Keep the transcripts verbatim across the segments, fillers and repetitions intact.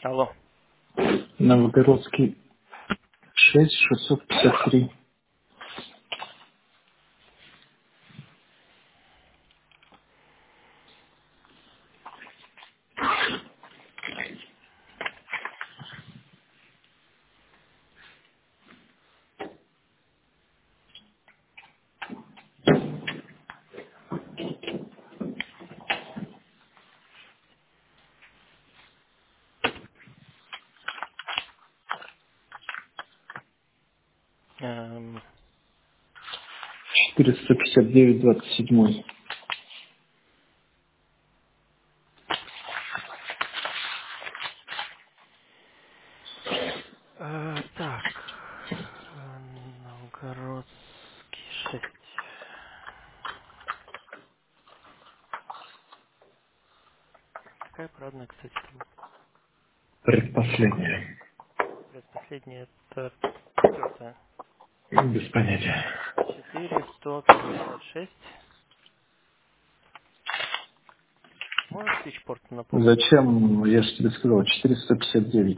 Алло. Новогородский шесть шестьсот пятьдесят три. Эм, четыреста пятьдесят девять двадцать семь. э, так. э, Новгородский шесть. Какая парадная, кстати, там? Предпоследняя. Предпоследняя это четвертая. Без понятия. Четыре сто пятьдесят шесть. Можешь свитчпорт напомнить? Зачем, я же тебе сказал, четыреста пятьдесят девять.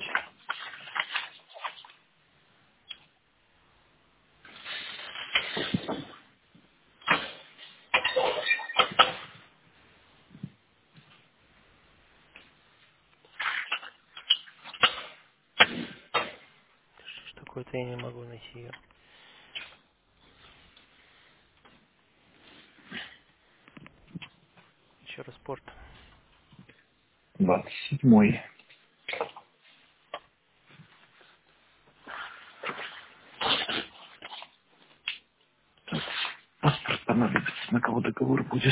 Что ж такое-то, я не могу найти ее. Еще раз порт. двадцать семь. Паспорт понадобится, на кого договор будет.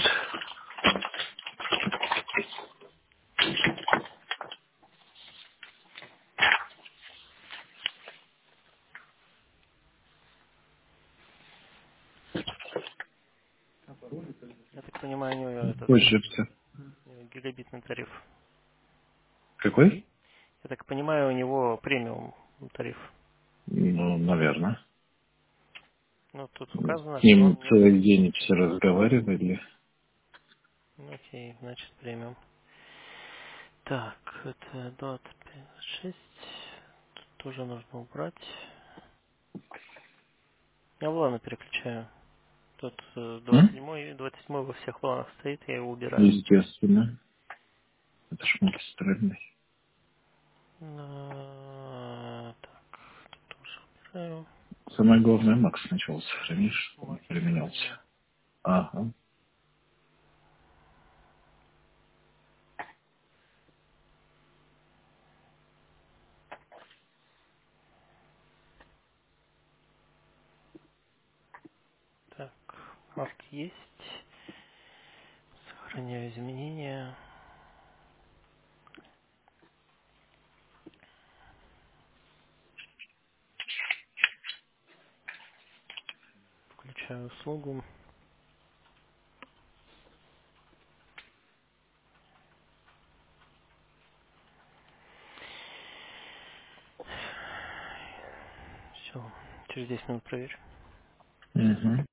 Я так понимаю, у него этот Позже все. э, гигабитный тариф. Какой? Я так понимаю, у него премиум тариф. Ну, наверное. Ну, тут С указано, что ним он не целый день подключен. все разговаривали. Ну, окей, значит, премиум. Так, это двадцать пять шесть. Тут тоже нужно убрать. Я воланы переключаю. Тут э, двадцать М? седьмой, двадцать седьмой во всех волнах стоит, я его убираю. Естественно. Это ж магистральный. А, так, тут тоже убираю. Самое главное, Макс сначала сохранишь, чтобы он Мак я применялся. сохранил. Ага. Так, мак есть. Сохраняю изменения. Включаю услугу. Все, через десять минут проверю. Угу.